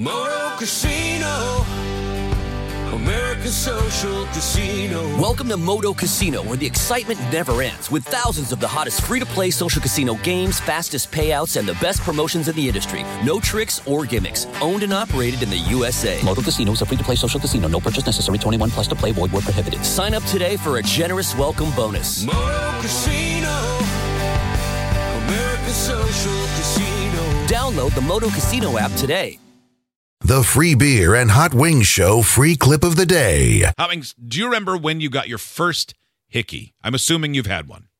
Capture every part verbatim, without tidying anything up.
Moto Casino. America's Social Casino. Welcome to Moto Casino, where the excitement never ends, with thousands of the hottest free-to-play social casino games, fastest payouts, and the best promotions in the industry. No tricks or gimmicks. Owned and operated in the U S A. Moto Casino is a free-to-play social casino. No purchase necessary. twenty-one plus to play. Void where prohibited. Sign up today for a generous welcome bonus. Moto Casino. America's Social Casino. Download the Moto Casino app today. The Free Beer and Hot Wings Show free clip of the day. Hot Wings, do you remember when you got your first hickey? I'm assuming you've had one.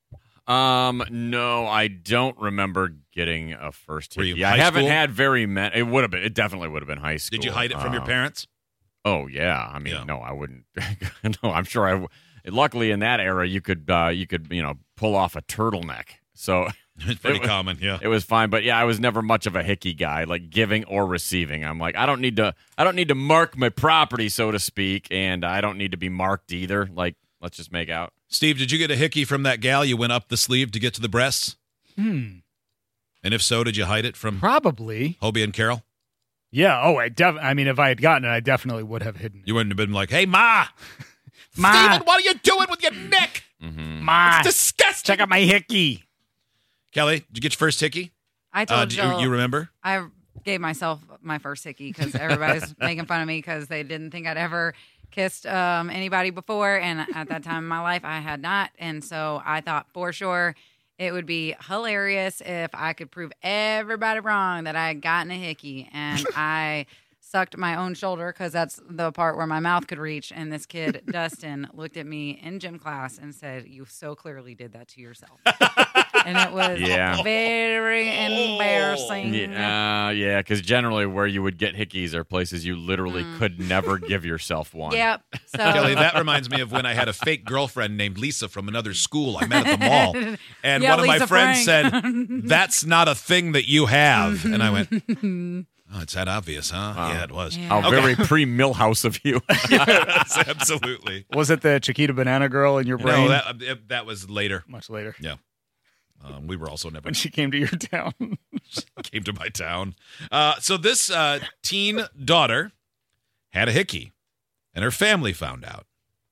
Um, no, I don't remember getting a first Were you hickey. high I haven't school? had very many. It would have been. It definitely would have been high school. Did you hide it from your Um, parents? Oh yeah. I mean, Yeah. no, I wouldn't. No, I'm sure I. W- Luckily, in that era, you could uh, you could you know pull off a turtleneck. So. It's pretty It was- common, yeah. It was fine, but yeah, I was never much of a hickey guy, like giving or receiving. I'm like, I don't need to, I don't need to mark my property, so to speak, and I don't need to be marked either. Like, let's just make out. Steve, did you get a hickey from that gal you went up the sleeve to get to the breasts? Hmm. And if so, did you hide it from Probably. Hobie and Carol? Yeah. Oh, I def- I mean, if I had gotten it, I definitely would have hidden it. You wouldn't have been like, hey, Ma! Ma! Steven, what are you doing with your neck? Mm-hmm. Ma, It's disgusting. check out my hickey. Kelly, did you get your first hickey? I told Uh, do Joel you, you remember? I gave myself my first hickey because everybody's making fun of me because they didn't think I'd ever kissed um, anybody before. And at that time in my life, I had not. And so I thought for sure it would be hilarious if I could prove everybody wrong that I had gotten a hickey. And I sucked my own shoulder because that's the part where my mouth could reach. And this kid, Dustin, looked at me in gym class and said, "You so clearly did that to yourself." And it was Yeah. very embarrassing. Yeah, uh, yeah, because generally where you would get hickeys are places you literally could never give yourself one. Yep. So Kelly, that reminds me of when I had a fake girlfriend named Lisa from another school I met at the mall. And Yeah, one of my Lisa friends Frank. said, that's not a thing that you have. And I went, oh, it's that obvious, huh? Wow. Yeah, it was. Yeah. How Okay. very pre-Millhouse of you. Yes, absolutely. Was it the Chiquita Banana Girl in your No, brain? that, that was later. Much later. Yeah. Um, we were also never When she came to your town. came to my town. Uh, so this uh, teen daughter had a hickey, and her family found out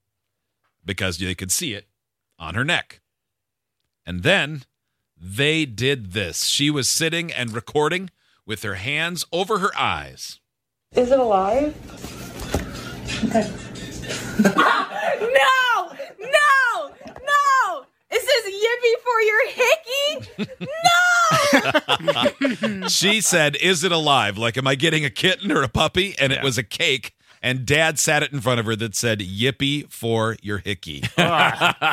because they could see it on her neck. And then they did this. She was sitting and recording with her hands over her eyes. Is it alive? No! No! No! It says yippee for your hickey? No! She said, is it alive? Like, am I getting a kitten or a puppy? And it Yeah. was a cake. And Dad sat it in front of her that said, yippee for your hickey. That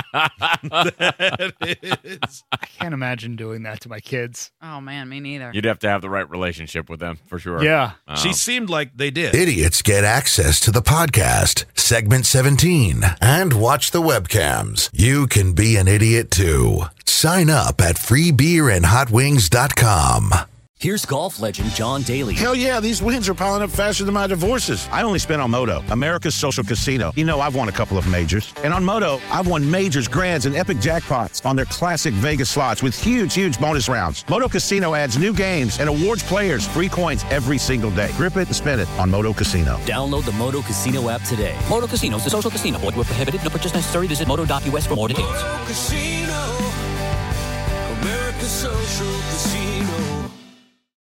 is. I can't imagine doing that to my kids. Oh man, me neither. You'd have to have the right relationship with them, for sure. Yeah. Um, She seemed like they did. Idiots get access to the podcast, segment seventeen, and watch the webcams. You can be an idiot too. Sign up at free beer and hot wings dot com. Here's golf legend John Daly. Hell yeah, these wins are piling up faster than my divorces. I only spent on Moto, America's Social Casino. You know, I've won a couple of majors. And on Moto, I've won majors, grands, and epic jackpots on their classic Vegas slots with huge, huge bonus rounds. Moto Casino adds new games and awards players free coins every single day. Grip it and spin it on Moto Casino. Download the Moto Casino app today. Moto Casino is a social casino. Void where prohibited. No purchase necessary. Visit moto dot u s for more details. Moto Casino. America's Social Casino.